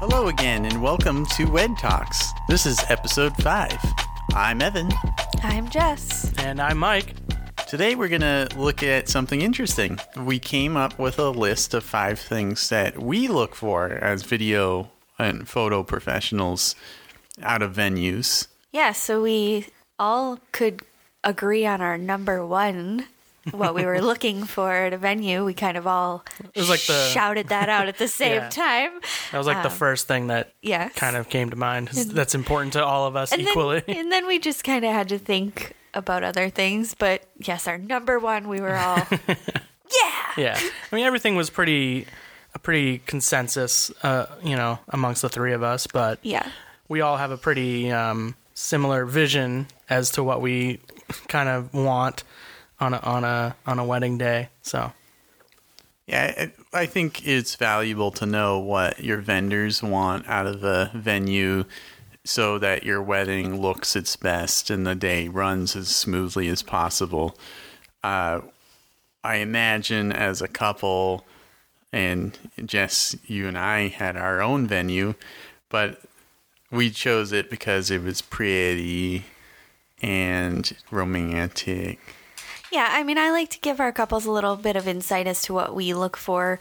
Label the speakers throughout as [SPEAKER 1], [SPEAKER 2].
[SPEAKER 1] Hello again, and welcome to Wed Talks. This is episode 5. I'm Evan.
[SPEAKER 2] I'm Jess.
[SPEAKER 3] And I'm Mike.
[SPEAKER 1] Today we're going to look at something interesting. We came up with a list of 5 things that we look for as video and photo professionals out of venues.
[SPEAKER 2] Yeah, so we all could agree on our number one, what we were looking for at a venue. We kind of all shouted that out at the same time.
[SPEAKER 3] That was like the first thing that
[SPEAKER 2] yes.
[SPEAKER 3] kind of came to mind. That's important to all of us equally.
[SPEAKER 2] And then we just kind of had to think about other things. But yes, our number one, we were all,
[SPEAKER 3] Yeah. I mean, everything was a pretty consensus, amongst the three of us. But we all have a pretty similar vision as to what we kind of want on a wedding day. So
[SPEAKER 1] yeah, I think it's valuable to know what your vendors want out of a venue so that your wedding looks its best and the day runs as smoothly as possible. I imagine as a couple, and Jess, you and I had our own venue, but we chose it because it was pretty and romantic.
[SPEAKER 2] Yeah, I mean, I like to give our couples a little bit of insight as to what we look for,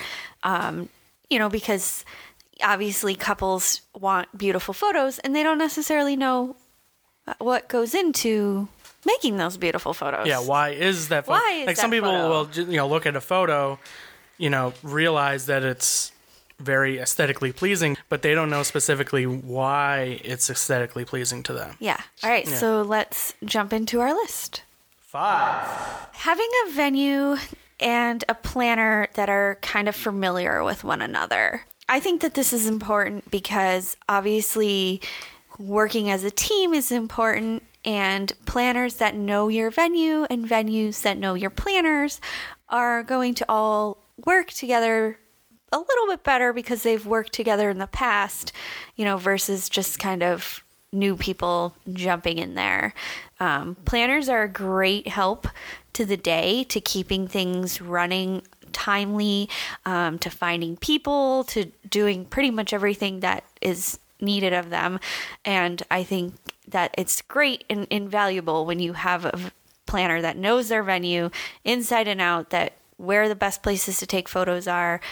[SPEAKER 2] because obviously couples want beautiful photos and they don't necessarily know what goes into making those beautiful photos.
[SPEAKER 3] Yeah, why is that photo? Some people will look at a photo, realize that it's very aesthetically pleasing, but they don't know specifically why it's aesthetically pleasing to them.
[SPEAKER 2] Yeah. All right, so let's jump into our list.
[SPEAKER 3] 5.
[SPEAKER 2] Having a venue and a planner that are kind of familiar with one another. I think that this is important because obviously working as a team is important, and planners that know your venue and venues that know your planners are going to all work together a little bit better because they've worked together in the past, versus just kind of new people jumping in there. Planners are a great help to the day, to keeping things running timely, to finding people, to doing pretty much everything that is needed of them. And I think that it's great and invaluable when you have a planner that knows their venue inside and out, that where the best places to take photos are,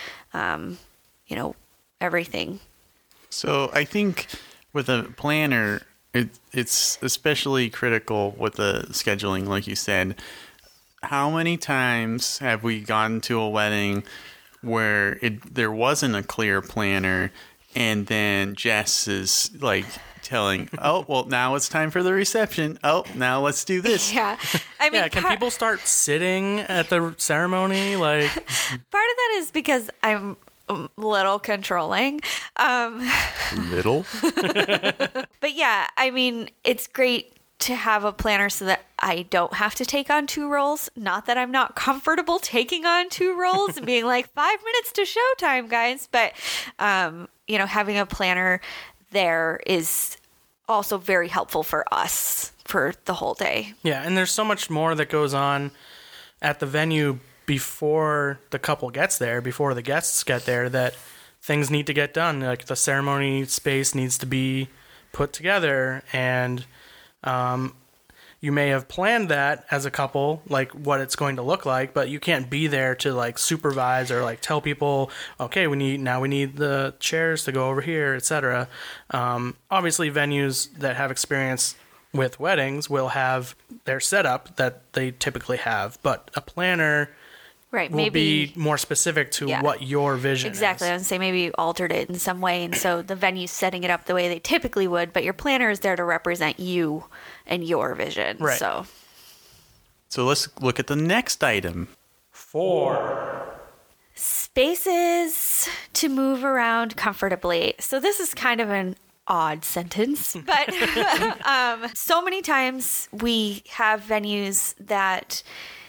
[SPEAKER 2] everything.
[SPEAKER 1] So I think with a planner, it's especially critical with the scheduling, like you said. How many times have we gone to a wedding where there wasn't a clear planner, and then Jess is like telling, oh, well, now it's time for the reception. Oh, now let's do this.
[SPEAKER 2] Yeah. I mean,
[SPEAKER 3] can people start sitting at the ceremony? Like,
[SPEAKER 2] part of that is because I'm a little controlling.
[SPEAKER 1] Little?
[SPEAKER 2] But yeah, I mean, it's great to have a planner so that I don't have to take on 2 roles. Not that I'm not comfortable taking on 2 roles and being like 5 minutes to showtime, guys. But, having a planner there is also very helpful for us for the whole day.
[SPEAKER 3] Yeah, and there's so much more that goes on at the venue before the couple gets there, before the guests get there, that things need to get done. Like the ceremony space needs to be put together, and you may have planned that as a couple, like what it's going to look like, but you can't be there to like supervise or like tell people, okay, we need the chairs to go over here, etc. Obviously, venues that have experience with weddings will have their setup that they typically have, but a planner will be more specific to what your vision is.
[SPEAKER 2] Exactly. I would say maybe you altered it in some way, and so the venue's setting it up the way they typically would, but your planner is there to represent you and your vision.
[SPEAKER 3] Right.
[SPEAKER 2] So
[SPEAKER 1] let's look at the next item.
[SPEAKER 3] 4.
[SPEAKER 2] Spaces to move around comfortably. So this is kind of an odd sentence, but so many times we have venues that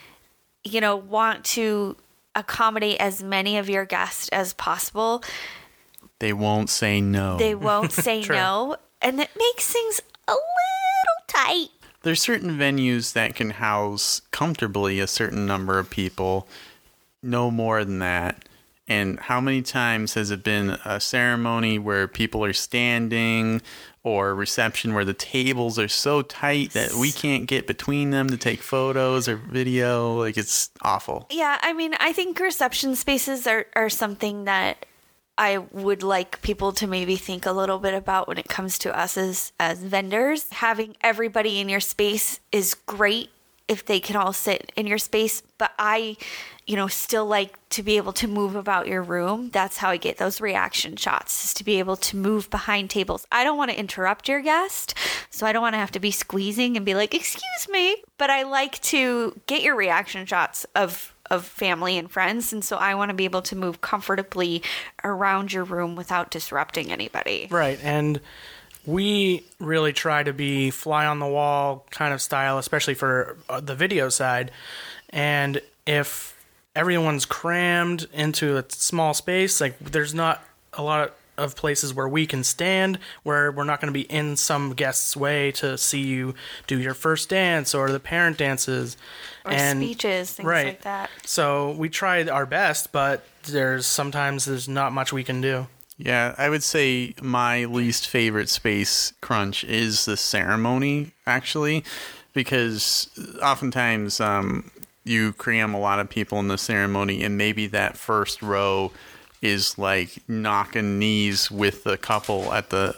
[SPEAKER 2] want to accommodate as many of your guests as possible.
[SPEAKER 1] They won't say no.
[SPEAKER 2] They won't say no. And it makes things a little tight.
[SPEAKER 1] There's certain venues that can house comfortably a certain number of people, no more than that. And how many times has it been a ceremony where people are standing, or a reception where the tables are so tight that we can't get between them to take photos or video? Like, it's awful.
[SPEAKER 2] Yeah, I mean, I think reception spaces are something that I would like people to maybe think a little bit about when it comes to us as vendors. Having everybody in your space is great if they can all sit in your space, but I, still like to be able to move about your room. That's how I get those reaction shots, is to be able to move behind tables. I don't want to interrupt your guest, so I don't want to have to be squeezing and be like, excuse me, but I like to get your reaction shots of family and friends, and so I want to be able to move comfortably around your room without disrupting anybody.
[SPEAKER 3] Right, and we really try to be fly on the wall kind of style, especially for the video side. And if everyone's crammed into a small space, like, there's not a lot of places where we can stand, where we're not going to be in some guest's way to see you do your first dance or the parent dances.
[SPEAKER 2] Or speeches, things like that.
[SPEAKER 3] So we tried our best, but sometimes there's not much we can do.
[SPEAKER 1] Yeah, I would say my least favorite space crunch is the ceremony, actually, because oftentimes you cram a lot of people in the ceremony, and maybe that first row is like knocking knees with the couple at the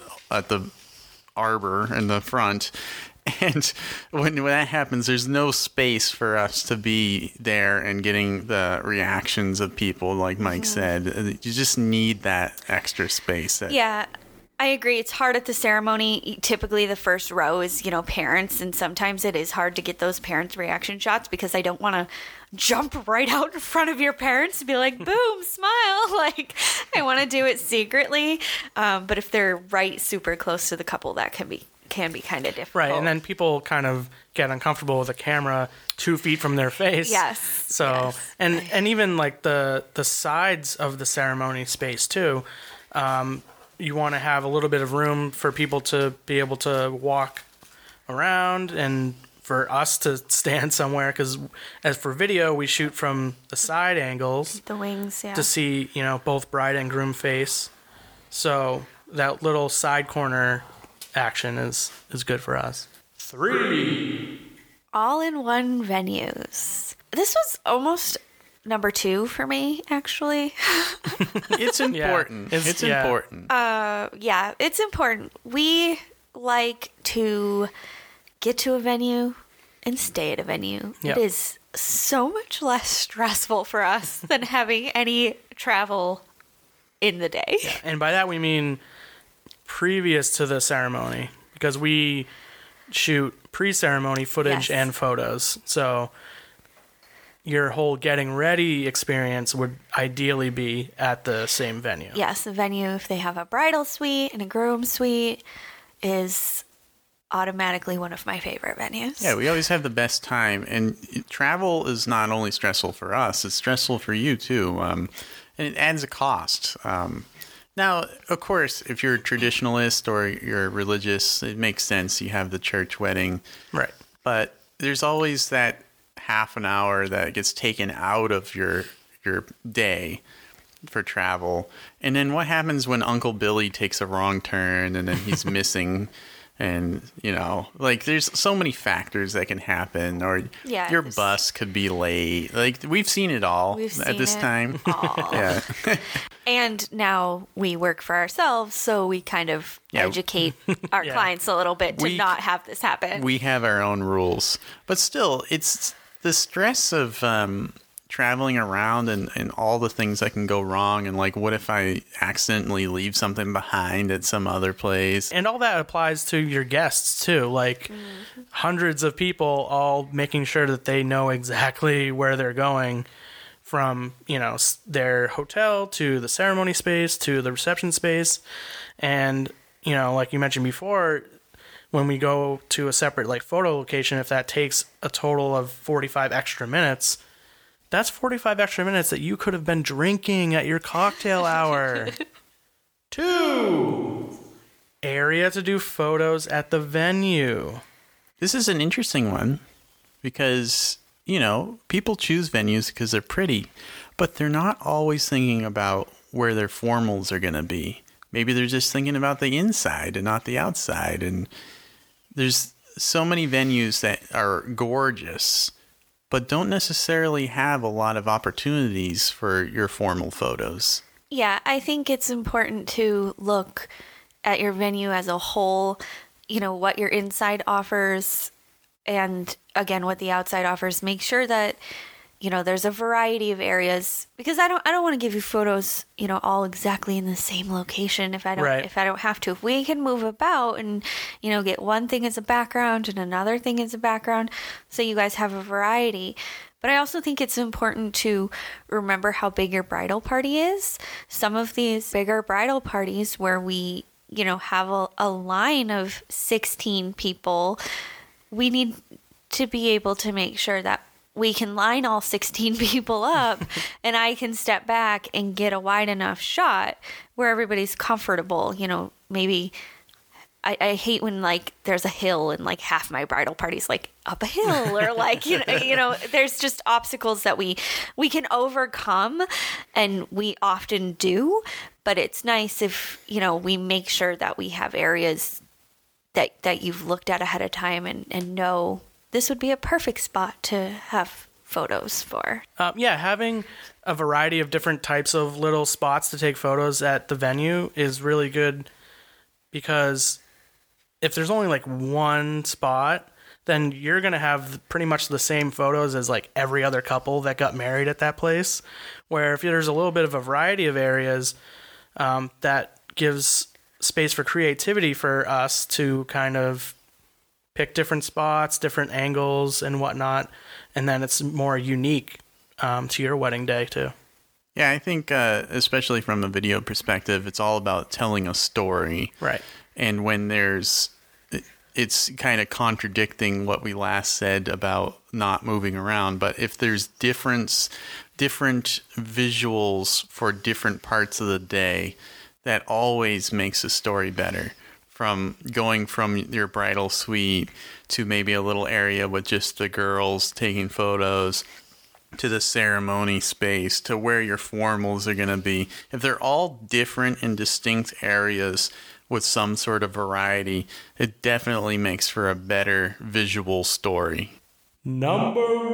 [SPEAKER 1] arbor in the front. And when that happens, there's no space for us to be there and getting the reactions of people, like Mike said. You just need that extra space.
[SPEAKER 2] Yeah, I agree. It's hard at the ceremony. Typically, the first row is, parents, and sometimes it is hard to get those parents' reaction shots because I don't want to jump right out in front of your parents and be like, boom, smile. Like, I want to do it secretly. But if they're right super close to the couple, that can be kind of difficult.
[SPEAKER 3] Right, and then people kind of get uncomfortable with a camera 2 feet from their face.
[SPEAKER 2] Yes.
[SPEAKER 3] So,
[SPEAKER 2] yes.
[SPEAKER 3] And even like the sides of the ceremony space too, you want to have a little bit of room for people to be able to walk around and for us to stand somewhere, because as for video, we shoot from the side angles.
[SPEAKER 2] The wings, yeah.
[SPEAKER 3] To see, both bride and groom face. So that little side corner action is good for us. 3
[SPEAKER 2] all-in-one venues. This was almost number 2 for me, actually.
[SPEAKER 1] It's important.
[SPEAKER 3] Yeah.
[SPEAKER 1] It's important.
[SPEAKER 2] Yeah, it's important. We like to get to a venue and stay at a venue.
[SPEAKER 3] Yep.
[SPEAKER 2] It is so much less stressful for us than having any travel in the day.
[SPEAKER 3] Yeah. And by that we mean previous to the ceremony, because we shoot pre-ceremony footage and photos. So your whole getting ready experience would ideally be at the same venue.
[SPEAKER 2] Yes, the venue, if they have a bridal suite and a groom suite, is automatically one of my favorite venues.
[SPEAKER 1] Yeah, we always have the best time. And travel is not only stressful for us, it's stressful for you too. And it adds a cost. Now, of course, if you're a traditionalist or you're religious, it makes sense. You have the church wedding.
[SPEAKER 3] Right.
[SPEAKER 1] But there's always that half an hour that gets taken out of your day for travel. And then what happens when Uncle Billy takes a wrong turn and then he's missing? And, there's so many factors that can happen. Or your bus could be late. Like, we've seen it all at this time. Yeah.
[SPEAKER 2] And now we work for ourselves, so we kind of educate our clients a little bit to not have this happen.
[SPEAKER 1] We have our own rules. But still, it's the stress of traveling around and all the things that can go wrong, and like, what if I accidentally leave something behind at some other place?
[SPEAKER 3] And all that applies to your guests too, like hundreds of people all making sure that they know exactly where they're going, from their hotel to the ceremony space to the reception space. And like you mentioned before, when we go to a separate like photo location, if that takes a total of 45 extra minutes, that's 45 extra minutes that you could have been drinking at your cocktail hour. 2, area to do photos at the venue.
[SPEAKER 1] This is an interesting one because people choose venues because they're pretty, but they're not always thinking about where their formals are going to be. Maybe they're just thinking about the inside and not the outside. And there's so many venues that are gorgeous, but don't necessarily have a lot of opportunities for your formal photos.
[SPEAKER 2] Yeah, I think it's important to look at your venue as a whole, what your inside offers and again what the outside offers. Make sure that there's a variety of areas, because I don't want to give you photos, all exactly in the same location if I don't have to. If we can move about and get one thing as a background and another thing as a background, so you guys have a variety. But I also think it's important to remember how big your bridal party is. Some of these bigger bridal parties where we, have a line of 16 people, we need to be able to make sure that we can line all 16 people up and I can step back and get a wide enough shot where everybody's comfortable. Maybe I hate when there's a hill and half my bridal party's up a hill, or there's just obstacles that we can overcome, and we often do, but it's nice if we make sure that we have areas that you've looked at ahead of time and know this would be a perfect spot to have photos for.
[SPEAKER 3] Having a variety of different types of little spots to take photos at the venue is really good, because if there's only one spot, then you're going to have pretty much the same photos as every other couple that got married at that place. Where if there's a little bit of a variety of areas, that gives space for creativity for us to kind of pick different spots, different angles and whatnot. And then it's more unique to your wedding day too.
[SPEAKER 1] Yeah, I think especially from a video perspective, it's all about telling a story.
[SPEAKER 3] Right.
[SPEAKER 1] And when it's kind of contradicting what we last said about not moving around. But if there's different visuals for different parts of the day, that always makes a story better. From going from your bridal suite to maybe a little area with just the girls taking photos, to the ceremony space, to where your formals are going to be. If they're all different and distinct areas with some sort of variety, it definitely makes for a better visual story.
[SPEAKER 4] Number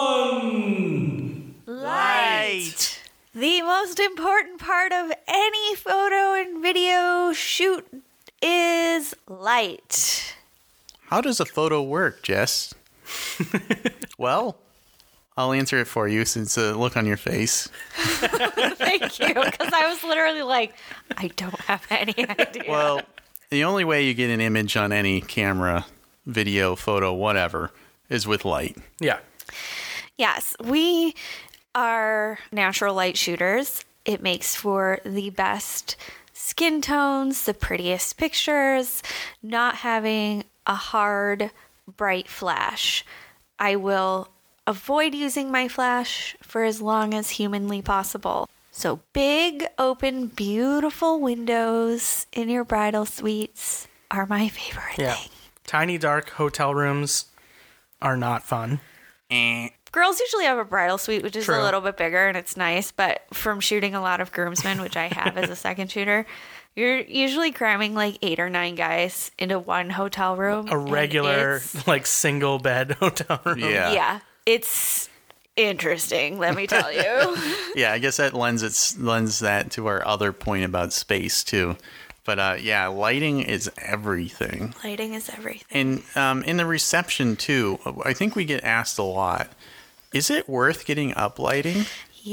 [SPEAKER 4] 1.
[SPEAKER 2] Light. The most important part of any photo and video shoot is light.
[SPEAKER 1] How does a photo work, Jess? Well, I'll answer it for you since the look on your face.
[SPEAKER 2] Thank you, because I was literally I don't have any idea.
[SPEAKER 1] Well, the only way you get an image on any camera, video, photo, whatever, is with light.
[SPEAKER 3] Yeah.
[SPEAKER 2] Yes, we are natural light shooters. It makes for the best skin tones, the prettiest pictures, not having a hard, bright flash. I will avoid using my flash for as long as humanly possible. So big, open, beautiful windows in your bridal suites are my favorite thing.
[SPEAKER 3] Tiny, dark hotel rooms are not fun.
[SPEAKER 2] Girls usually have a bridal suite, which is
[SPEAKER 3] True.
[SPEAKER 2] a little bit bigger, and it's nice. But from shooting a lot of groomsmen, which I have as a second shooter, you're usually cramming 8 or 9 guys into one hotel room.
[SPEAKER 3] A regular, single bed hotel room.
[SPEAKER 1] Yeah.
[SPEAKER 2] Yeah. It's interesting, let me tell you.
[SPEAKER 1] Yeah, I guess that lends that to our other point about space, too. But, lighting is everything.
[SPEAKER 2] Lighting is everything.
[SPEAKER 1] And in the reception, too, I think we get asked a lot, is it worth getting up lighting?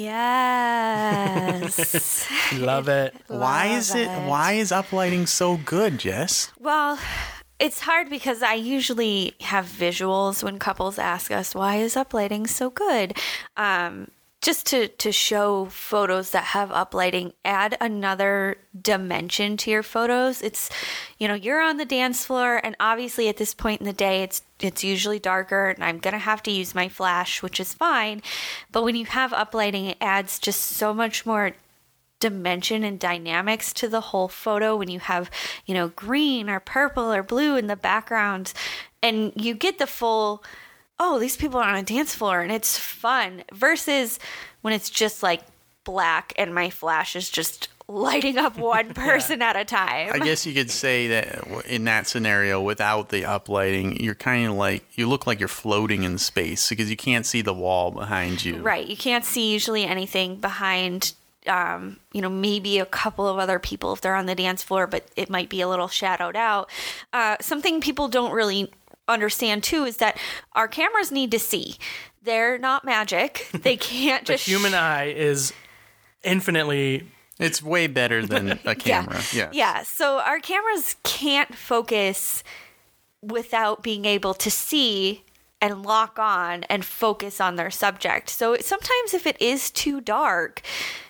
[SPEAKER 2] Yes.
[SPEAKER 3] Love it.
[SPEAKER 1] Why is up lighting so good, Jess?
[SPEAKER 2] Well, it's hard because I usually have visuals when couples ask us, why is uplighting so good? Just to show photos that have uplighting, add another dimension to your photos. It's, you're on the dance floor, and obviously at this point in the day, it's usually darker, and I'm going to have to use my flash, which is fine. But when you have uplighting, it adds just so much more dimension and dynamics to the whole photo when you have, green or purple or blue in the background, and you get the full oh, these people are on a dance floor and it's fun, versus when it's just like black and my flash is just lighting up one person at a time.
[SPEAKER 1] I guess you could say that in that scenario, without the uplighting, you're kind of like, you look like you're floating in space because you can't see the wall behind you.
[SPEAKER 2] Right. You can't see usually anything behind, maybe a couple of other people if they're on the dance floor, but it might be a little shadowed out. Something people don't really understand too is that our cameras need to see. They're not magic. They can't
[SPEAKER 3] The
[SPEAKER 2] just...
[SPEAKER 3] human eye is infinitely...
[SPEAKER 1] It's way better than a camera.
[SPEAKER 2] Yeah. So our cameras can't focus without being able to see and lock on and focus on their subject. So sometimes if it is too dark,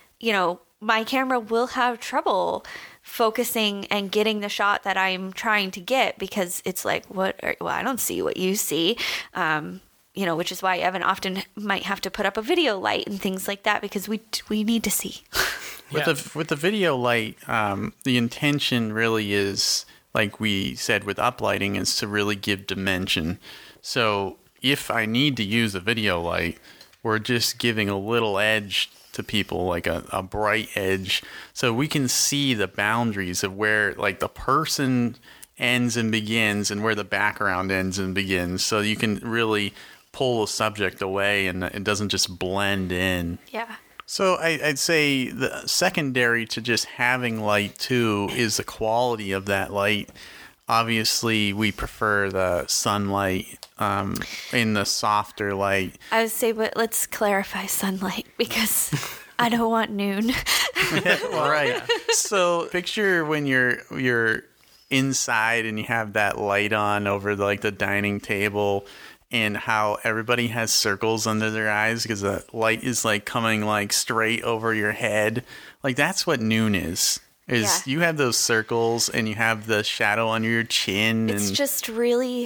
[SPEAKER 2] my camera will have trouble focusing and getting the shot that I'm trying to get, because it's like, I don't see what you see. Which is why Evan often might have to put up a video light and things like that, because we need to see.
[SPEAKER 1] With the video light, the intention really is, like we said with uplighting, is to really give dimension. So if I need to use a video light, we're just giving a little edge to people, like a bright edge, so we can see the boundaries of where like the person ends and begins and where the background ends and begins. So you can really pull a subject away and it doesn't just blend in.
[SPEAKER 2] Yeah.
[SPEAKER 1] So I'd say the secondary to just having light too is the quality of that light. Obviously, we prefer the sunlight in the softer light.
[SPEAKER 2] I would say, but let's clarify sunlight, because I don't want noon.
[SPEAKER 1] Right. So picture when you're inside and you have that light on over the dining table, and how everybody has circles under their eyes because the light is coming straight over your head. That's what noon is. You have those circles and you have the shadow under your chin.
[SPEAKER 2] It's just really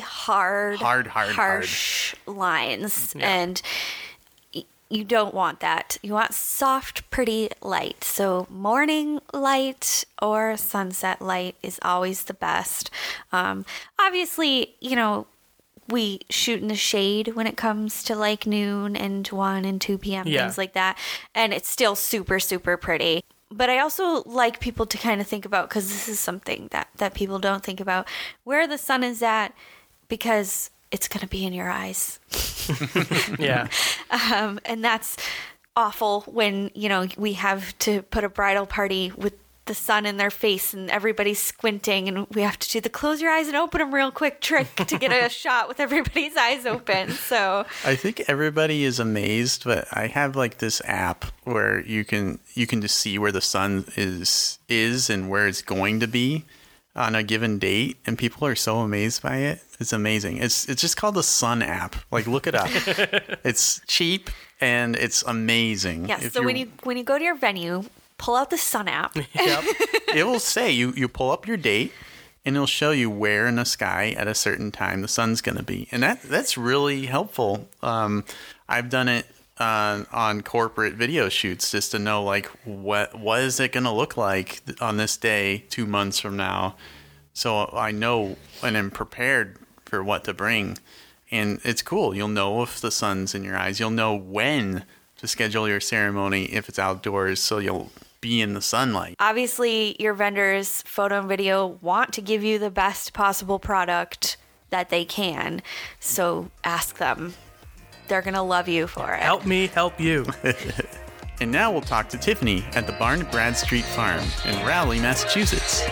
[SPEAKER 2] harsh lines.
[SPEAKER 1] Yeah.
[SPEAKER 2] And you don't want that. You want soft, pretty light. So morning light or sunset light is always the best. Obviously, we shoot in the shade when it comes to noon and 1 and 2 p.m., things like that. And it's still super, super pretty. But I also like people to kind of think about, because this is something that people don't think about, where the sun is at, because it's going to be in your eyes.
[SPEAKER 3] Yeah.
[SPEAKER 2] And that's awful when, we have to put a bridal party with the sun in their face and everybody's squinting, and we have to do the close your eyes and open them real quick trick to get a shot with everybody's eyes open. So
[SPEAKER 1] I think everybody is amazed, but I have this app where you can just see where the sun is and where it's going to be on a given date, and people are so amazed by it. It's amazing. It's just called the Sun app. Look it up. It's cheap and it's amazing.
[SPEAKER 2] Yes. So when you go to your venue, pull out the Sun app.
[SPEAKER 3] Yep.
[SPEAKER 1] It will say you pull up your date, and it'll show you where in the sky at a certain time the sun's going to be, and that's really helpful. I've done it on corporate video shoots just to know what is it going to look like on this day 2 months from now, so I know and am prepared for what to bring. And it's cool. You'll know if the sun's in your eyes. You'll know when to schedule your ceremony if it's outdoors, so you'll be in the sunlight.
[SPEAKER 2] Obviously, your vendors, photo and video, want to give you the best possible product that they can. So ask them. They're going to love you for it.
[SPEAKER 3] Help me help you.
[SPEAKER 1] And now we'll talk to Tiffany at the Barn Bradstreet Farm in Rowley, Massachusetts.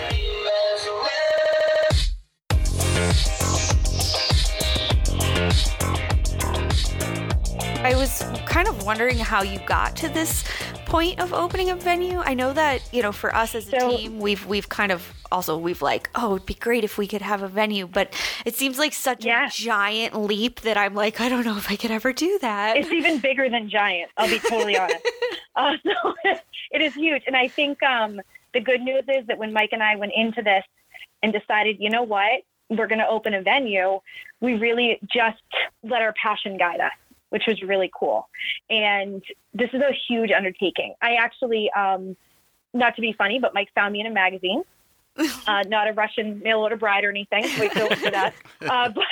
[SPEAKER 2] I was kind of wondering how you got to this point of opening a venue. I know that, for us as a team, we've kind of also, oh, it'd be great if we could have a venue, but it seems like such a giant leap that I'm I don't know if I could ever do that.
[SPEAKER 5] It's even bigger than giant, I'll be totally honest. So it is huge. And I think the good news is that when Mike and I went into this and decided, you know what, we're going to open a venue, we really just let our passion guide us, which was really cool. And this is a huge undertaking. I actually, not to be funny, but Mike found me in a magazine Not a Russian mail order bride or anything. Wait till for that. But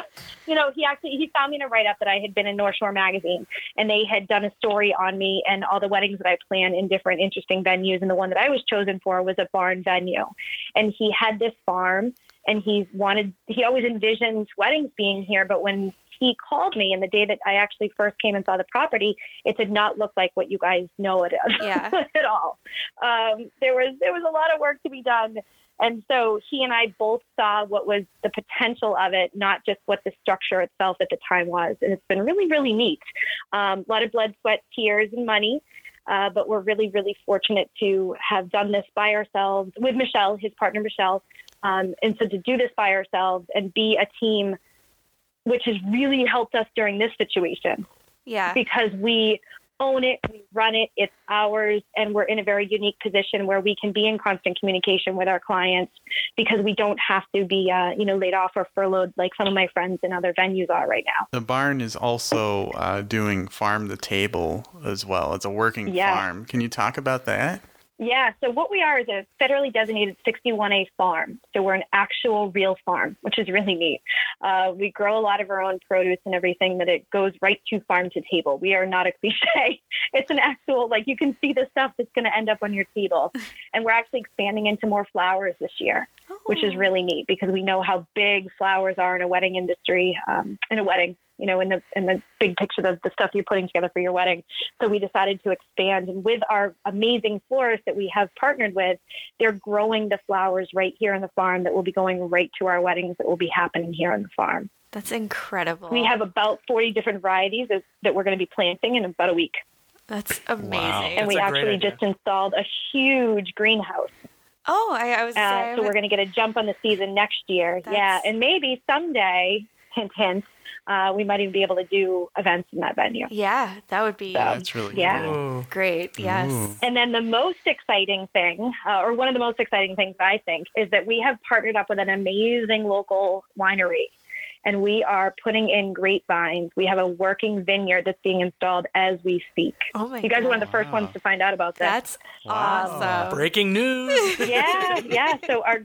[SPEAKER 5] he found me in a write up that I had been in North Shore magazine, and they had done a story on me and all the weddings that I planned in different interesting venues. And the one that I was chosen for was a barn venue. And he had this farm, and he always envisioned weddings being here. But when he called me, and the day that I actually first came and saw the property, it did not look like what you guys know it is at all. There was a lot of work to be done. And so he and I both saw what was the potential of it, not just what the structure itself at the time was. And it's been really, really neat. A lot of blood, sweat, tears, and money. But we're really, really fortunate to have done this by ourselves with Michelle, his partner, Michelle. And so to do this by ourselves and be a team, which has really helped us during this situation.
[SPEAKER 2] Yeah.
[SPEAKER 5] Because we own it, we run it, it's ours, and we're in a very unique position where we can be in constant communication with our clients because we don't have to be, laid off or furloughed like some of my friends in other venues are right now.
[SPEAKER 1] The barn is also doing farm to table as well. It's a working farm. Can you talk about that?
[SPEAKER 5] Yeah, so what we are is a federally designated 61A farm. So we're an actual real farm, which is really neat. We grow a lot of our own produce and everything that it goes right to farm to table. We are not a cliche. It's an actual, you can see the stuff that's going to end up on your table. And we're actually expanding into more flowers this year, which is really neat because we know how big flowers are in a wedding industry, in a wedding. In the big picture of the stuff you're putting together for your wedding. So we decided to expand. And with our amazing florists that we have partnered with, they're growing the flowers right here on the farm that will be going right to our weddings that will be happening here on the farm.
[SPEAKER 2] That's incredible.
[SPEAKER 5] We have about 40 different varieties that we're going to be planting in about a week.
[SPEAKER 2] That's amazing.
[SPEAKER 1] Wow.
[SPEAKER 5] And we actually just installed a huge greenhouse.
[SPEAKER 2] Oh, I was saying.
[SPEAKER 5] So we're going to get a jump on the season next year. Yeah, and maybe someday, hint, hint, we might even be able to do events in that venue.
[SPEAKER 2] Yeah, that would be
[SPEAKER 1] That's really cool.
[SPEAKER 2] Great. Yes.
[SPEAKER 1] Ooh.
[SPEAKER 5] And then the most exciting thing, or one of the most exciting things I think, is that we have partnered up with an amazing local winery. And we are putting in grapevines. We have a working vineyard that's being installed as we speak.
[SPEAKER 2] Oh my
[SPEAKER 5] You guys
[SPEAKER 2] God.
[SPEAKER 5] are one of the first ones to find out about this.
[SPEAKER 2] That's awesome.
[SPEAKER 3] Breaking news.
[SPEAKER 5] Yeah. So our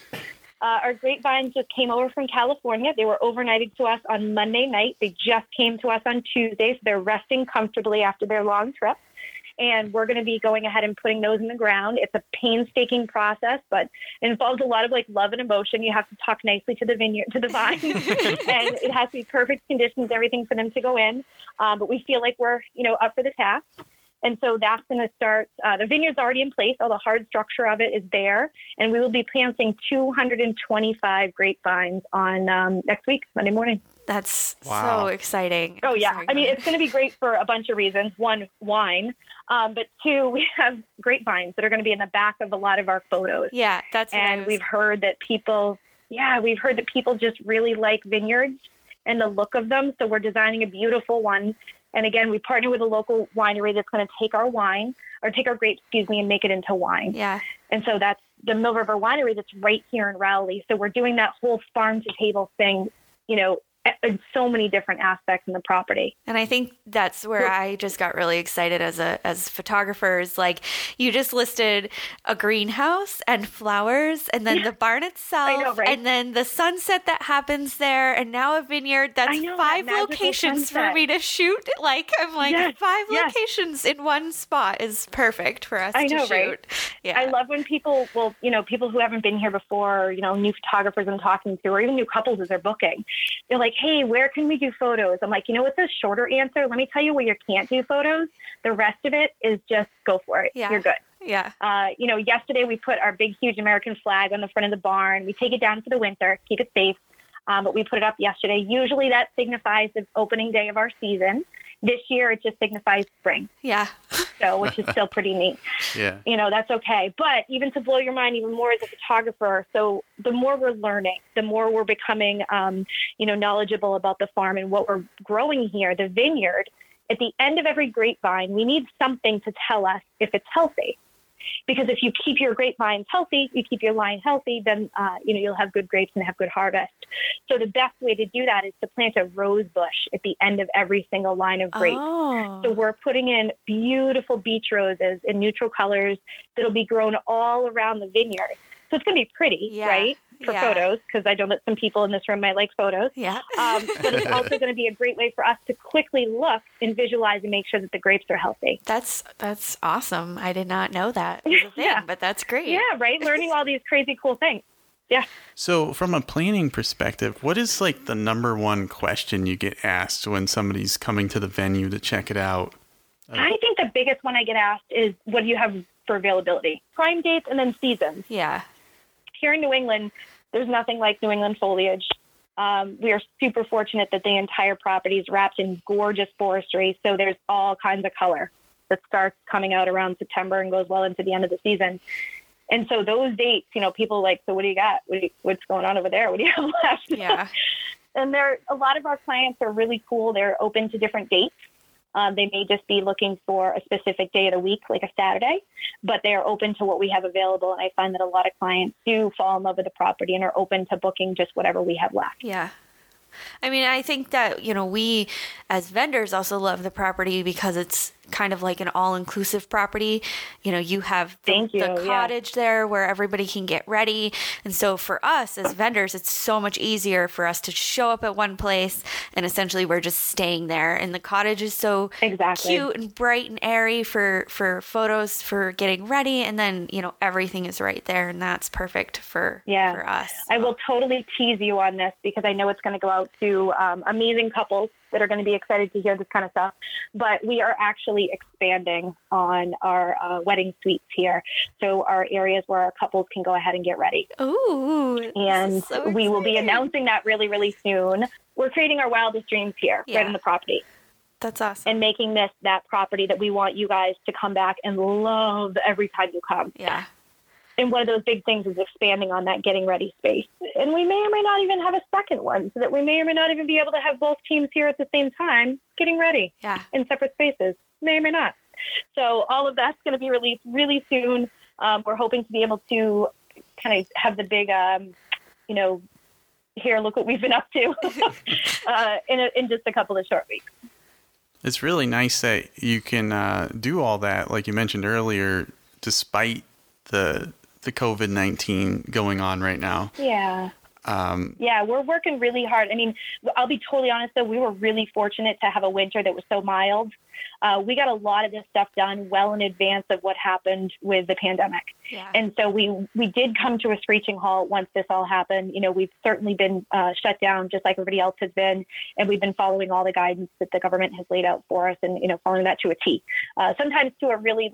[SPEAKER 5] grapevines just came over from California. They were overnighted to us on Monday night. They just came to us on Tuesday, so they're resting comfortably after their long trip. And we're going to be going ahead and putting those in the ground. It's a painstaking process, but it involves a lot of love and emotion. You have to talk nicely to the vine, and it has to be perfect conditions, everything for them to go in. But we feel like we're, up for the task. And so that's going to start. The vineyard's already in place. All the hard structure of it is there. And we will be planting 225 grapevines on next week, Monday morning.
[SPEAKER 2] That's so exciting.
[SPEAKER 5] Oh, yeah. I mean, it's going to be great for a bunch of reasons. One, wine. But two, we have grapevines that are going to be in the back of a lot of our photos.
[SPEAKER 2] Yeah, that's what
[SPEAKER 5] And we've heard that people just really like vineyards and the look of them. So we're designing a beautiful one. And again, we partner with a local winery that's going to take our grapes, and make it into wine.
[SPEAKER 2] Yeah.
[SPEAKER 5] And so that's the Mill River Winery that's right here in Rowley. So we're doing that whole farm to table thing, in so many different aspects in the property.
[SPEAKER 2] And I think that's where I just got really excited as photographers. You just listed a greenhouse and flowers and then the barn itself.
[SPEAKER 5] I know, right?
[SPEAKER 2] And then the sunset that happens there and now a vineyard. That's 5 locations for me to shoot. I'm like,
[SPEAKER 5] Yes,
[SPEAKER 2] 5 locations in one spot is perfect for us to shoot.
[SPEAKER 5] Right?
[SPEAKER 2] Yeah.
[SPEAKER 5] I love when people people who haven't been here before, new photographers I'm talking to, or even new couples as they're booking, they're like, hey, where can we do photos? I'm like, what's a shorter answer? Let me tell you where you can't do photos. The rest of it is just go for it.
[SPEAKER 2] Yeah.
[SPEAKER 5] You're good.
[SPEAKER 2] Yeah.
[SPEAKER 5] Yesterday we put our big, huge American flag on the front of the barn. We take it down for the winter, keep it safe. But we put it up yesterday. Usually that signifies the opening day of our season. This year it just signifies spring.
[SPEAKER 2] Yeah.
[SPEAKER 5] So, which is still pretty neat.
[SPEAKER 1] Yeah.
[SPEAKER 5] That's okay. But even to blow your mind even more as a photographer, so the more we're learning, the more we're becoming, knowledgeable about the farm and what we're growing here, the vineyard. At the end of every grapevine, we need something to tell us if it's healthy. Because if you keep your grapevines healthy, you keep your line healthy, then, you'll have good grapes and have good harvest. So the best way to do that is to plant a rose bush at the end of every single line of grapes.
[SPEAKER 2] Oh.
[SPEAKER 5] So we're putting in beautiful beach roses in neutral colors that'll be grown all around the vineyard. So it's going to be pretty,
[SPEAKER 2] Yeah.
[SPEAKER 5] right? For
[SPEAKER 2] Yeah.
[SPEAKER 5] photos, because I know that some people in this room might like photos.
[SPEAKER 2] Yeah.
[SPEAKER 5] But it's also going to be a great way for us to quickly look and visualize and make sure that the grapes are healthy.
[SPEAKER 2] That's awesome. I did not know that was a thing,
[SPEAKER 5] Yeah.
[SPEAKER 2] but that's great.
[SPEAKER 5] Yeah, right? Learning all these crazy cool things. Yeah.
[SPEAKER 1] So, from a planning perspective, what is like the number one question you get asked when somebody's coming to the venue to check it out?
[SPEAKER 5] I think the biggest one I get asked is, what do you have for availability? Prime dates and then seasons.
[SPEAKER 2] Yeah.
[SPEAKER 5] Here in New England, there's nothing like New England foliage. We are super fortunate that the entire property is wrapped in gorgeous forestry. So there's all kinds of color that starts coming out around September and goes well into the end of the season. And so those dates, people are like, so what do you got? What's going on over there? What do you have left?
[SPEAKER 2] Yeah.
[SPEAKER 5] And a lot of our clients are really cool. They're open to different dates. They may just be looking for a specific day of the week, like a Saturday, but they are open to what we have available. And I find that a lot of clients do fall in love with the property and are open to booking just whatever we have left.
[SPEAKER 2] Yeah. I mean, I think that, we as vendors also love the property because it's kind of like an all-inclusive property. You have the cottage there where everybody can get ready. And so for us as vendors, it's so much easier for us to show up at one place and essentially we're just staying there. And the cottage is so cute and bright and airy for photos, for getting ready. And then, everything is right there and that's perfect for us.
[SPEAKER 5] I will totally tease you on this because I know it's going to go out to amazing couples that are going to be excited to hear this kind of stuff. But we are actually expanding on our wedding suites here. So our areas where our couples can go ahead and get ready.
[SPEAKER 2] Ooh.
[SPEAKER 5] And we will be announcing that really, really soon. We're creating our wildest dreams here, right on the property.
[SPEAKER 2] That's awesome.
[SPEAKER 5] And making this that property that we want you guys to come back and love every time you come.
[SPEAKER 2] Yeah.
[SPEAKER 5] And one of those big things is expanding on that getting ready space. And we may or may not even have a second one so that we may or may not even be able to have both teams here at the same time getting ready in separate spaces. May or may not. So all of that's going to be released really soon. We're hoping to be able to kind of have the big, here, look what we've been up to in just a couple of short weeks.
[SPEAKER 1] It's really nice that you can do all that, like you mentioned earlier, despite the COVID-19 going on right now.
[SPEAKER 5] Yeah. We're working really hard. I mean, I'll be totally honest, though. We were really fortunate to have a winter that was so mild. We got a lot of this stuff done well in advance of what happened with the pandemic.
[SPEAKER 2] Yeah.
[SPEAKER 5] And so we did come to a screeching halt once this all happened. We've certainly been shut down just like everybody else has been. And we've been following all the guidance that the government has laid out for us and, following that to a T. Sometimes to a really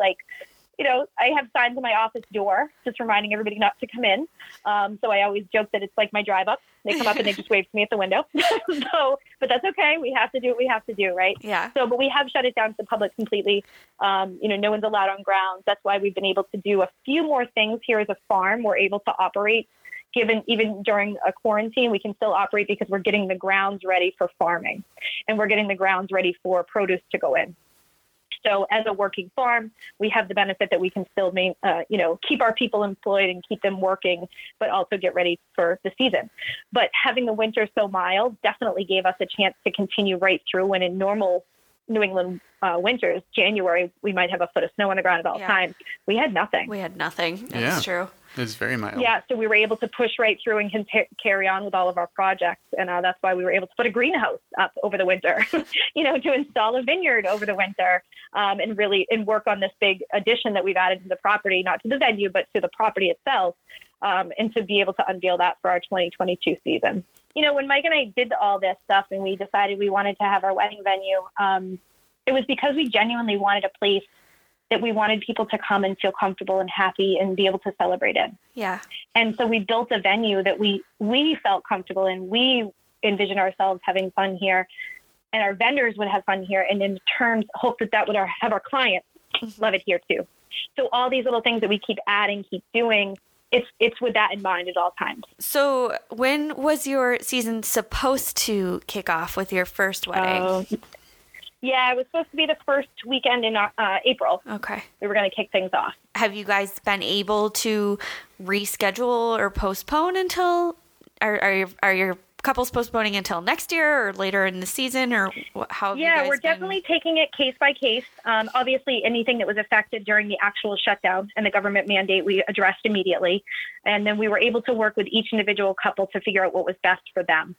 [SPEAKER 5] I have signs on my office door just reminding everybody not to come in. So I always joke that it's like my drive up. They come up and they just wave to me at the window. But that's okay. We have to do what we have to do, right?
[SPEAKER 2] Yeah.
[SPEAKER 5] But we have shut it down to the public completely. No one's allowed on grounds. That's why we've been able to do a few more things here as a farm. We're able to operate. Even during a quarantine, we can still operate because we're getting the grounds ready for farming. And we're getting the grounds ready for produce to go in. So as a working farm, we have the benefit that we can still keep our people employed and keep them working, but also get ready for the season. But having the winter so mild definitely gave us a chance to continue right through when in normal New England winters, January, we might have a foot of snow on the ground at all times. We had nothing.
[SPEAKER 2] That's true.
[SPEAKER 1] It's very mild.
[SPEAKER 5] Yeah, so we were able to push right through and carry on with all of our projects. And that's why we were able to put a greenhouse up over the winter, to install a vineyard over the winter and work on this big addition that we've added to the property, not to the venue, but to the property itself, and to be able to unveil that for our 2022 season. When Mike and I did all this stuff and we decided we wanted to have our wedding venue, it was because we genuinely wanted a place that we wanted people to come and feel comfortable and happy and be able to celebrate in.
[SPEAKER 2] Yeah.
[SPEAKER 5] And so we built a venue that we felt comfortable in. We envisioned ourselves having fun here and our vendors would have fun here. And in turn, hope that would have our clients love it here too. So all these little things that we keep adding, keep doing, it's with that in mind at all times.
[SPEAKER 2] So when was your season supposed to kick off with your first wedding?
[SPEAKER 5] Yeah, it was supposed to be the first weekend in April.
[SPEAKER 2] Okay.
[SPEAKER 5] We were going to kick things off.
[SPEAKER 2] Have you guys been able to reschedule or postpone until? Are your couples postponing until next year or later in the season, or how have you guys
[SPEAKER 5] we're
[SPEAKER 2] been?
[SPEAKER 5] definitely taking it case by case. Obviously, anything that was affected during the actual shutdown and the government mandate, we addressed immediately. And then we were able to work with each individual couple to figure out what was best for them.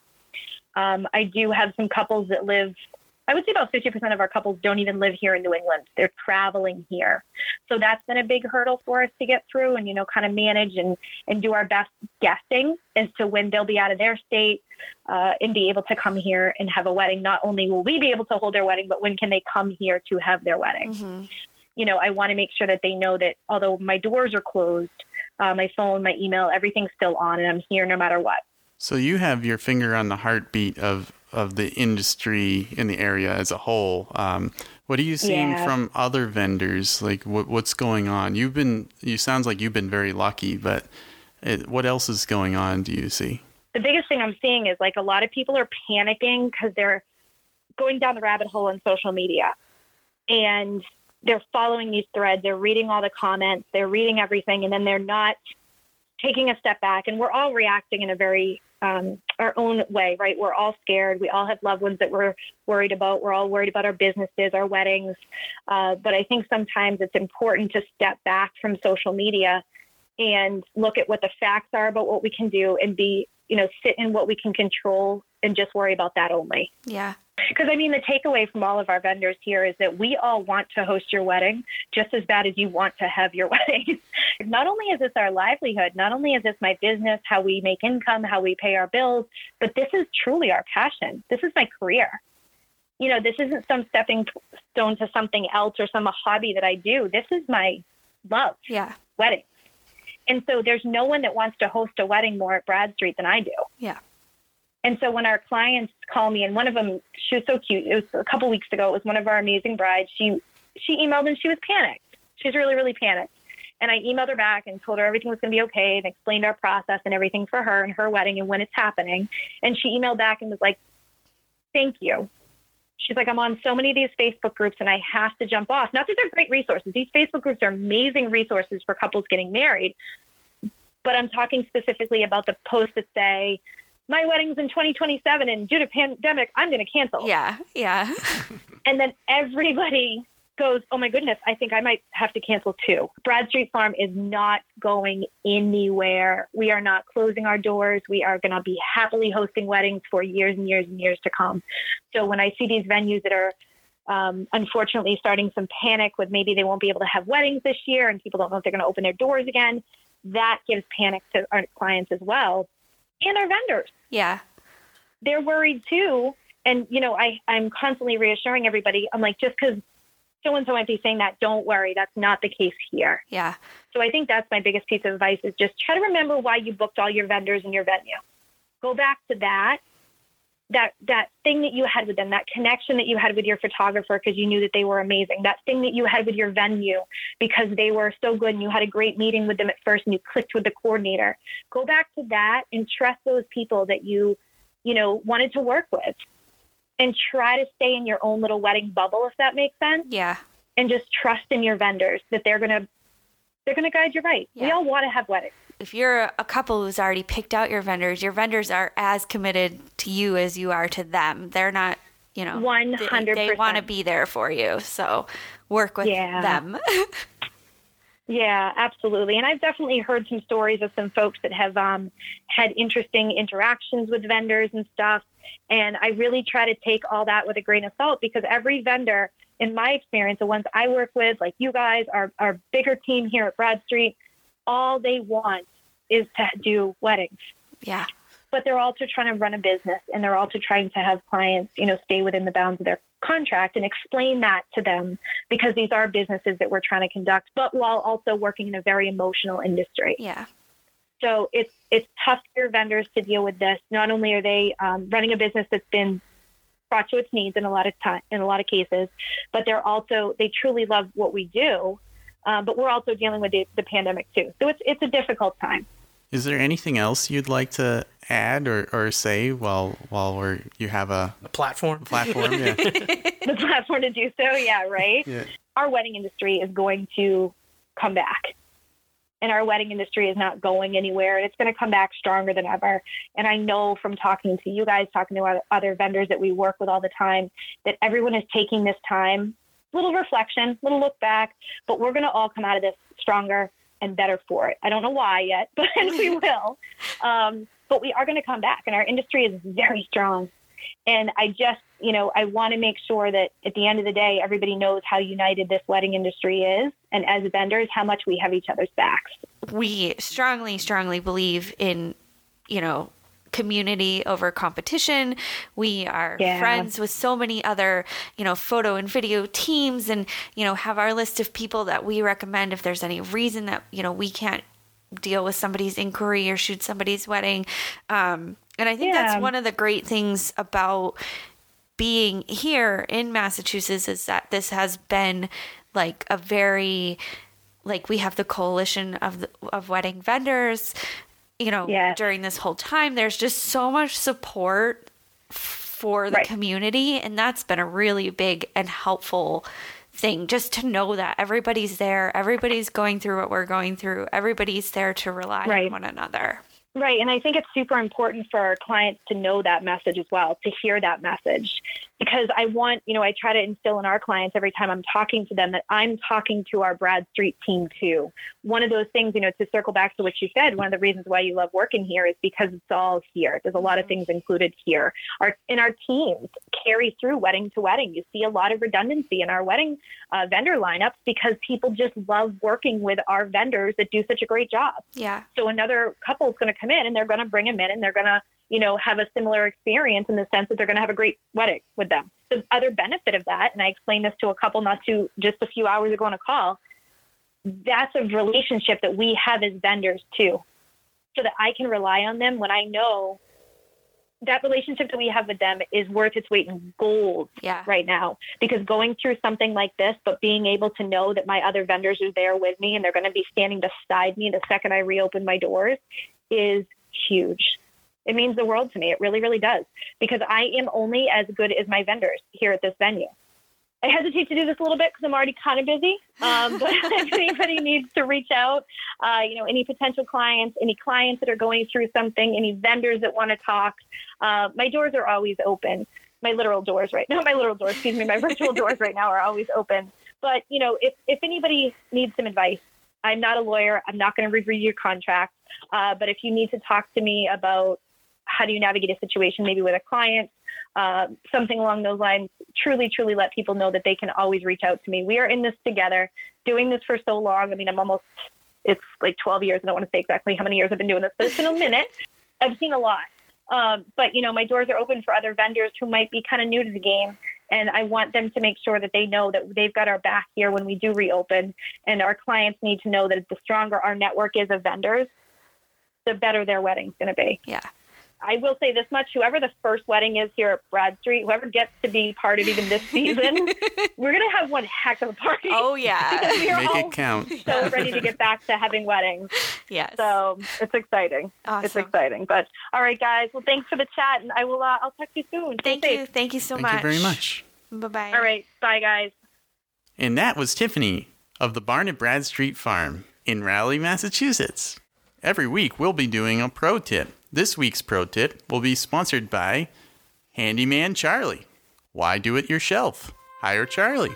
[SPEAKER 5] I do have some couples that live, I would say about 50% of our couples don't even live here in New England. They're traveling here. So that's been a big hurdle for us to get through and, kind of manage and do our best guessing as to when they'll be out of their state and be able to come here and have a wedding. Not only will we be able to hold their wedding, but when can they come here to have their wedding? Mm-hmm. I want to make sure that they know that although my doors are closed, my phone, my email, everything's still on and I'm here no matter what.
[SPEAKER 1] So you have your finger on the heartbeat of the industry in the area as a whole. What are you seeing from other vendors? Like what's going on? Sounds like you've been very lucky, but what else is going on, do you see?
[SPEAKER 5] The biggest thing I'm seeing is like a lot of people are panicking because they're going down the rabbit hole on social media and they're following these threads. They're reading all the comments, they're reading everything, and then they're not taking a step back. And we're all reacting in a very our own way, right? We're all scared. We all have loved ones that we're worried about. We're all worried about our businesses, our weddings. But I think sometimes it's important to step back from social media and look at what the facts are about what we can do and sit in what we can control and just worry about that only.
[SPEAKER 2] Yeah.
[SPEAKER 5] Because the takeaway from all of our vendors here is that we all want to host your wedding just as bad as you want to have your wedding. Not only is this our livelihood, not only is this my business, how we make income, how we pay our bills, but this is truly our passion. This is my career. This isn't some stepping stone to something else or some hobby that I do. This is my love.
[SPEAKER 2] Yeah.
[SPEAKER 5] Weddings. And so there's no one that wants to host a wedding more at Bradstreet than I do.
[SPEAKER 2] Yeah.
[SPEAKER 5] And so when our clients call me, and one of them, she was so cute. It was a couple weeks ago. It was one of our amazing brides. She emailed and she was panicked. She was really, really panicked. And I emailed her back and told her everything was going to be okay and explained our process and everything for her and her wedding and when it's happening. And she emailed back and was like, thank you. She's like, I'm on so many of these Facebook groups and I have to jump off. Not that they're great resources. These Facebook groups are amazing resources for couples getting married. But I'm talking specifically about the posts that say, my wedding's in 2027 and due to pandemic, I'm going to cancel.
[SPEAKER 2] Yeah. Yeah.
[SPEAKER 5] And then everybody goes, oh my goodness, I think I might have to cancel too. Bradstreet Farm is not going anywhere. We are not closing our doors. We are going to be happily hosting weddings for years and years and years to come. So when I see these venues that are unfortunately starting some panic with maybe they won't be able to have weddings this year and people don't know if they're going to open their doors again, that gives panic to our clients as well. And our vendors.
[SPEAKER 2] Yeah.
[SPEAKER 5] They're worried too. And, I'm constantly reassuring everybody. I'm like, just because so-and-so might be saying that, don't worry. That's not the case here.
[SPEAKER 2] Yeah.
[SPEAKER 5] So I think that's my biggest piece of advice is just try to remember why you booked all your vendors in your venue. Go back to that thing that you had with them, that connection that you had with your photographer because you knew that they were amazing, that thing that you had with your venue because they were so good and you had a great meeting with them at first and you clicked with the coordinator. Go back to that and trust those people that you wanted to work with and try to stay in your own little wedding bubble, if that makes sense.
[SPEAKER 2] Yeah.
[SPEAKER 5] And just trust in your vendors that they're going to guide you right. Yeah. We all want to have weddings.
[SPEAKER 2] If you're a couple who's already picked out your vendors are as committed to you as you are to them. They're not,
[SPEAKER 5] 100%.
[SPEAKER 2] They want to be there for you. So work with them.
[SPEAKER 5] Yeah, absolutely. And I've definitely heard some stories of some folks that have had interesting interactions with vendors and stuff. And I really try to take all that with a grain of salt because every vendor, in my experience, the ones I work with, like you guys, our bigger team here at Bradstreet, all they want is to do weddings.
[SPEAKER 2] Yeah.
[SPEAKER 5] But they're also trying to run a business and they're also trying to have clients, stay within the bounds of their contract and explain that to them because these are businesses that we're trying to conduct, but while also working in a very emotional industry.
[SPEAKER 2] Yeah.
[SPEAKER 5] So it's tough for your vendors to deal with this. Not only are they running a business that's been brought to its needs in a lot of cases, but they truly love what we do. But we're also dealing with the pandemic too. So it's a difficult time.
[SPEAKER 1] Is there anything else you'd like to add or say while you have a
[SPEAKER 3] platform?
[SPEAKER 1] Yeah.
[SPEAKER 5] The platform to do so, yeah, right? Yeah. Our wedding industry is going to come back. and our wedding industry is not going anywhere, and it's going to come back stronger than ever. And I know from talking to you guys, talking to other vendors that we work with all the time, that everyone is taking this time, little reflection, little look back, but we're going to all come out of this stronger and better for it. I don't know why yet, but we will. But we are going to come back, and our industry is very strong. And I just, I want to make sure that at the end of the day, everybody knows how united this wedding industry is. And as vendors, how much we have each other's backs.
[SPEAKER 2] We strongly, strongly believe in, community over competition. We are friends with so many other, photo and video teams, and, have our list of people that we recommend if there's any reason that, we can't deal with somebody's inquiry or shoot somebody's wedding. And I think that's one of the great things about being here in Massachusetts is that this has been like a very, like we have the coalition of wedding vendors, during this whole time. There's just so much support for the community. And that's been a really big and helpful thing, just to know that everybody's there, everybody's going through what we're going through, everybody's there to rely on one another.
[SPEAKER 5] Right. And I think it's super important for our clients to know that message as well, to hear that message, because I want, I try to instill in our clients every time I'm talking to them that I'm talking to our Bradstreet team too. One of those things, to circle back to what you said, one of the reasons why you love working here is because it's all here. There's a lot of things included here. Our teams carry through wedding to wedding. You see a lot of redundancy in our wedding vendor lineups because people just love working with our vendors that do such a great job.
[SPEAKER 2] Yeah.
[SPEAKER 5] So another couple is going to come in and they're going to bring them in and they're going to, have a similar experience in the sense that they're going to have a great wedding with them. The other benefit of that, and I explained this to a couple not too just a few hours ago on a call, that's a relationship that we have as vendors too, so that I can rely on them when I know that relationship that we have with them is worth its weight in gold right now. Because going through something like this, but being able to know that my other vendors are there with me and they're going to be standing beside me the second I reopen my doors is huge. It means the world to me. It really, really does. Because I am only as good as my vendors here at this venue. I hesitate to do this a little bit because I'm already kind of busy. But if anybody needs to reach out, any potential clients, any clients that are going through something, any vendors that want to talk, my doors are always open. My literal doors right now, my virtual doors right now are always open. But, if anybody needs some advice, I'm not a lawyer. I'm not going to review your contract. But if you need to talk to me about how do you navigate a situation, maybe with a client, something along those lines, truly, truly let people know that they can always reach out to me. We are in this together, doing this for so long. I mean, it's like 12 years. I don't want to say exactly how many years I've been doing this, but it's been a minute. I've seen a lot. But, my doors are open for other vendors who might be kind of new to the game. And I want them to make sure that they know that they've got our back here when we do reopen. And our clients need to know that the stronger our network is of vendors, the better their wedding's going to be.
[SPEAKER 2] Yeah.
[SPEAKER 5] I will say this much, whoever the first wedding is here at Bradstreet, whoever gets to be part of even this season, we're going to have one heck of a party.
[SPEAKER 2] Oh, yeah.
[SPEAKER 1] Make it count.
[SPEAKER 5] So ready to get back to having weddings.
[SPEAKER 2] Yes.
[SPEAKER 5] So it's exciting.
[SPEAKER 2] Awesome.
[SPEAKER 5] It's exciting. But all right, guys. Well, thanks for the chat, and I'll talk to you soon.
[SPEAKER 2] Thank you. Thank you so much.
[SPEAKER 1] Thank you very much.
[SPEAKER 2] Bye-bye.
[SPEAKER 5] All right. Bye, guys.
[SPEAKER 1] And that was Tiffany of the Barn at Bradstreet Farm in Raleigh, Massachusetts. Every week, we'll be doing a pro tip. This week's pro tip will be sponsored by Handyman Charlie. Why do it yourself? Hire Charlie.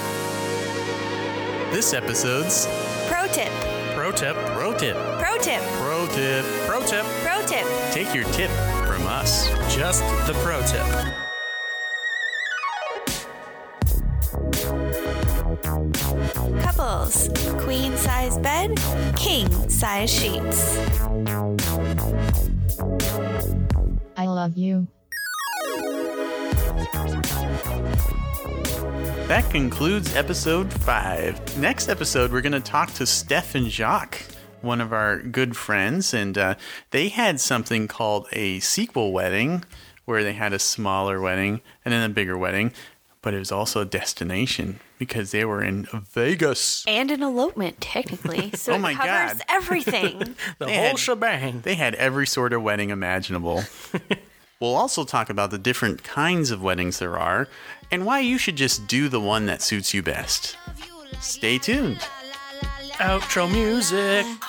[SPEAKER 1] This episode's
[SPEAKER 2] Pro tip.
[SPEAKER 3] Pro tip.
[SPEAKER 1] Pro Tip.
[SPEAKER 2] Pro tip.
[SPEAKER 1] Pro Tip.
[SPEAKER 3] Pro tip.
[SPEAKER 2] Pro tip.
[SPEAKER 1] Take your tip from us.
[SPEAKER 3] Just the pro tip.
[SPEAKER 2] Couples. Queen size bed. King size sheets.
[SPEAKER 6] I love you.
[SPEAKER 1] That concludes episode 5. Next episode, we're going to talk to Steph and Jacques, one of our good friends, and they had something called a sequel wedding, where they had a smaller wedding and then a bigger wedding, but it was also a destination because they were in Vegas.
[SPEAKER 2] And an elopement, technically. So
[SPEAKER 1] Oh my
[SPEAKER 2] it covers
[SPEAKER 1] God.
[SPEAKER 2] everything.
[SPEAKER 3] The whole shebang.
[SPEAKER 1] They had every sort of wedding imaginable. We'll also talk about the different kinds of weddings there are and why you should just do the one that suits you best. Stay tuned.
[SPEAKER 3] Outro music.